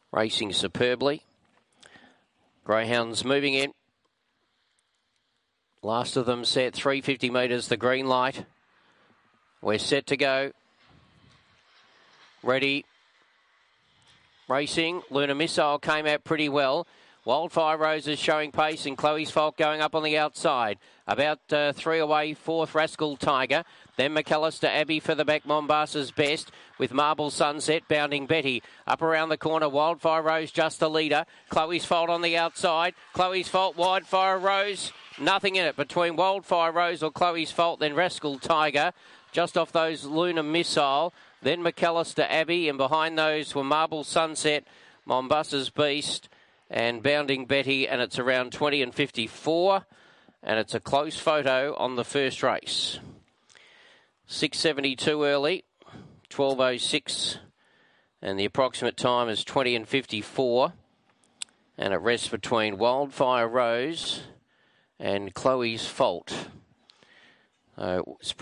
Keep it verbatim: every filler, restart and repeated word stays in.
racing superbly. Greyhounds moving in. Last of them set, three hundred fifty metres, the green light. We're set to go. Ready. Racing. Luna Missile came out pretty well. Wildfire Rose is showing pace, and Chloe's Fault going up on the outside. About uh, three away, fourth Rascal Tiger. Then McAllister Abbey for the back, Mombassa's best, with Marble Sunset bounding Betty. Up around the corner, Wildfire Rose just the leader. Chloe's Fault on the outside. Chloe's Fault, Wildfire Rose, nothing in it between Wildfire Rose or Chloe's Fault, then Rascal Tiger. Just off those, Luna Missile, then McAllister Abbey, and behind those were Marble Sunset, Mombassa's Beast, and Bounding Betty, and it's around twenty and fifty-four, and it's a close photo on the first race. six seventy-two early, twelve oh six, and the approximate time is twenty and fifty-four, and it rests between Wildfire Rose and Chloe's Fault. Uh,